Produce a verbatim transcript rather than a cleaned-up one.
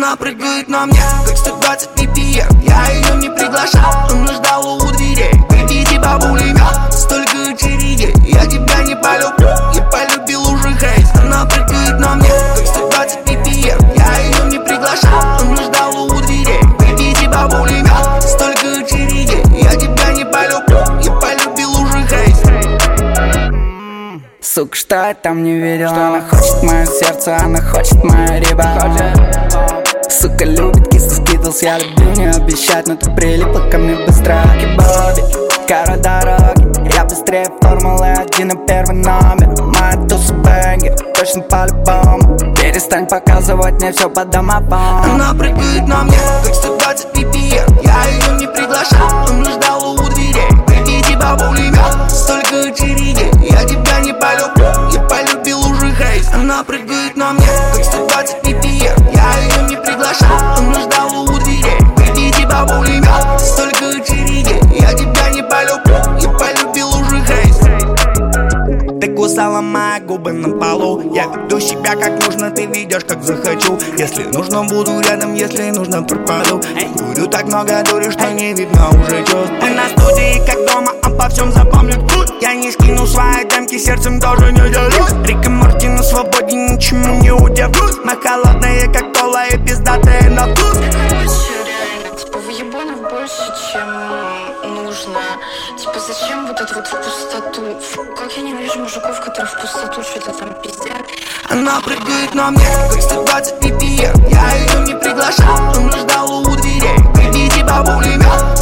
Она прыгает на мне, как сто двадцать пи пи эм. Я ее не приглашал, она ждала у дверей. Приведи бабулемет, столько очередей. Я тебя не полюблю, я полюбил уже хейт. Она прыгает на мне, как сто двадцать пи пи эм. Я ее не приглашал, она ждала у дверей. Приведи бабулемет, столько очередей. Я тебя не полюблю, я полюбил уже хейт. Сука, что я там не видел? Что она хочет мое сердце, она хочет мою рибу. Сука любит кислый скитлс, я люблю не обещать, но ты прилипла ко мне быстро. Кибоби, кара дороги, я быстрее формулы один и первый номер. Моя туса бэнгер, точно по-любому. Перестань показывать мне все по домовому. Она прыгает на мне, как сто двадцать пи пи эм. Я ее не приглашал, она ждала у дверей. Приведи бабулемет, столько очередей. Я тебя не полюблю, я полюбил уже хейт. Она прыгает на мне, как сто двадцать пи пи эм. Я ее не приглашал, она ждала у дверей. Приведи бабулемет, столько очередей. Я тебя не полюблю, я полюбил уже хейт. Ты кусала мои губы на полу. Я веду себя как нужно, ты ведешь как захочу. Если нужно, буду рядом, если нужно, пропаду. Курю так много дури, что не видно уже чувств. Мы на студии как дома, обо всем запомнят вкус. Я не скину свои темки, сердцем тоже не делюсь. Рик и Морти на свободе, ничему не удивлюсь. Мы холодные как кола и пиздатые на вкус. Типа въебанов больше, чем нужно. Типа зачем вот это вот в пустоту? Как я ненавижу мужиков, которые в пустоту что-то там пиздят. Она прыгает на мне, как сто двадцать пи пи эм. Я ее не приглашал, она ждала у дверей. Приведи бабулемет,